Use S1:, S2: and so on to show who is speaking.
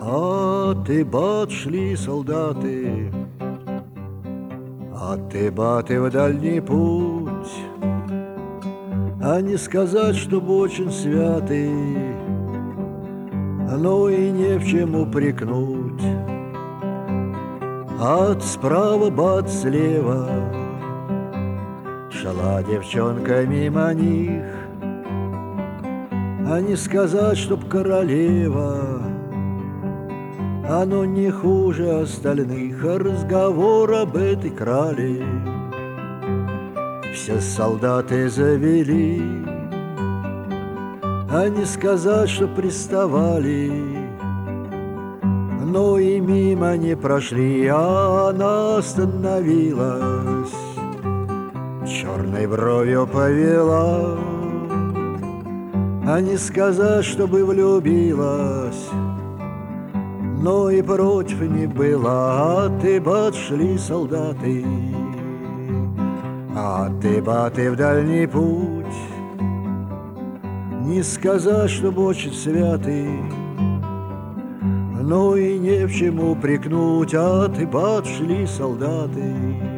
S1: ты, бат, шли солдаты, ты, баты, в дальний путь, а не сказать, чтоб очень святый, но и не в чем упрекнуть. Справа, бат, слева шла девчонка мимо них, а не сказать, чтоб королева, оно не хуже остальных. Разговор об этой крале все солдаты завели, а не сказать, что приставали, но и мимо не прошли. Она остановилась, черной бровью повела, а не сказать, чтобы влюбилась, но и против не была. Ты, бат, шли солдаты, ты, баты, в дальний путь, не сказать, чтоб очень святый, но и не в чем упрекнуть. Ты, бат, шли солдаты.